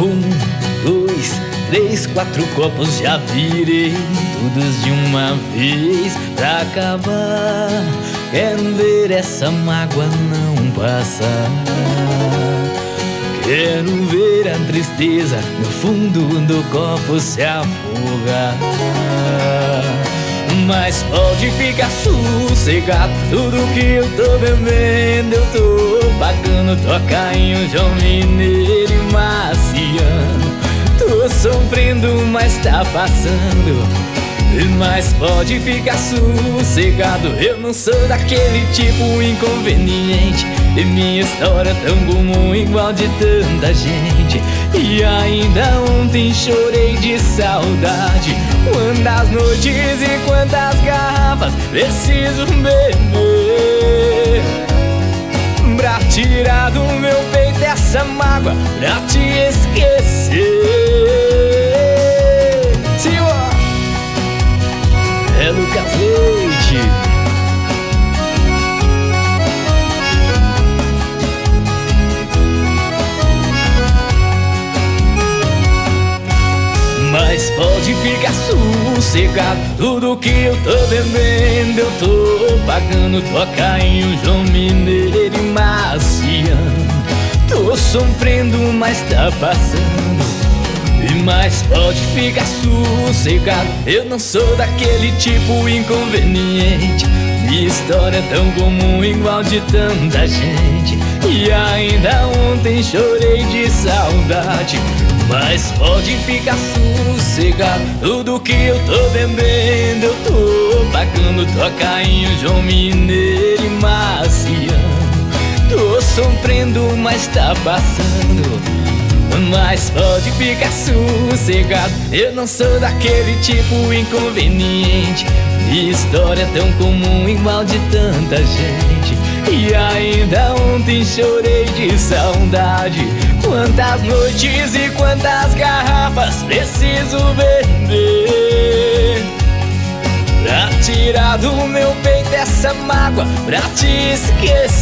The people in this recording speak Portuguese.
2, 3, 4 copos já virei, todos de uma vez pra acabar. Quero ver essa mágoa não passar. Quero ver a tristeza no fundo do copo se afogar. Mas pode ficar sossegado, tudo que eu tô bebendo eu tô pagando. Toca em um João Mineiro e Marciano. Tô sofrendo, mas tá passando. Mas pode ficar sossegado, eu não sou daquele tipo inconveniente. E minha história é tão comum igual de tanta gente. E ainda ontem chorei de saudade. Quantas noites e quantas garrafas preciso beber pra tirar do meu peito essa mágoa, pra te esquecer. Senhor, é Lucas Leite. Mas pode ficar sossegado, tudo que eu tô bebendo eu tô pagando. Toca em um João Mineiro e Marciano. Tô sofrendo, mas tá passando. Mas pode ficar sossegado, eu não sou daquele tipo inconveniente. Minha história é tão comum igual de tanta gente. E ainda ontem chorei de saudade. Mas pode ficar sossegado, tudo que eu tô bebendo eu tô pagando. Toca em um João Mineiro e Marciano. Tô sofrendo, mas tá passando. Mas pode ficar sossegado, eu não sou daquele tipo inconveniente. Minha história é tão comum igual de tanta gente. E ainda ontem chorei de saudade. Quantas noites e quantas garrafas preciso beber pra tirar do meu peito essa mágoa, pra te esquecer.